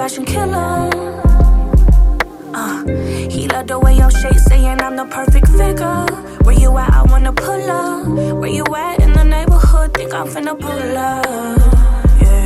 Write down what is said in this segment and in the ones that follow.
fashion killer. He love the way your shape, saying I'm the perfect figure. Where you at? I wanna pull up. Where you at in the neighborhood? Think I'm finna pull up. Yeah.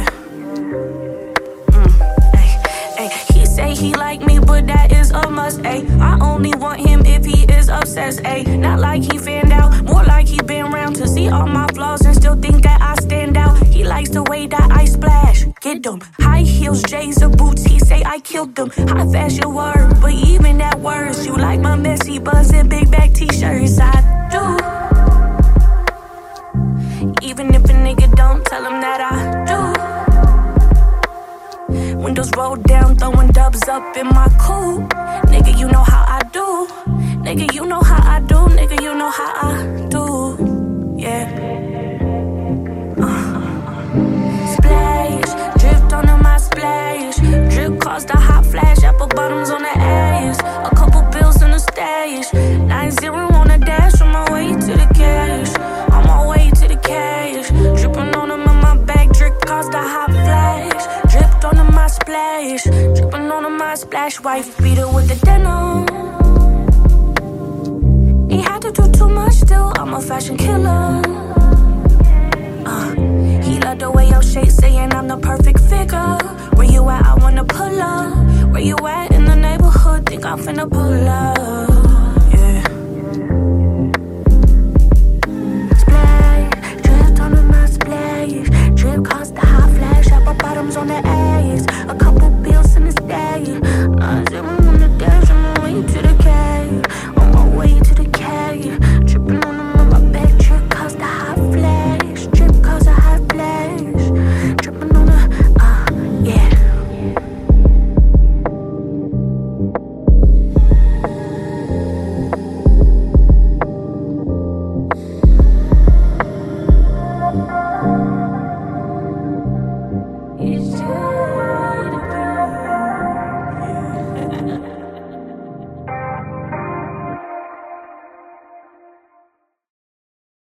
He say he like me, but that is a must. I only want him if he is obsessed. Not like he fanned out, more like he been around to see all my flaws and still think that I stand out. He likes the way that I splash. Get them high heels, J's or boots. He say I killed them. High fashion word, but even that worse. You like my messy buzz and big back t-shirts? I do. Even if a nigga don't, tell him that I do. Windows rolled down, throwing dubs up in my coupe. Nigga, you know how I do. Nigga, you know how I do. Nigga, you know how I do. Yeah. Splash, drift onto my splash. Drip caused a hot flash. Apple bottoms on the ass. A couple bills in the stash. 9-0 on the dash. On my way to the cash. On my way to the cash. Dripping on them in my bag. Drip caused a hot flash. Dripped onto my splash. Dripping onto my splash. Wife beater with the denim. Ain't had to do too much still. I'm a fashion killer. He love the way your shape, saying I'm the perfect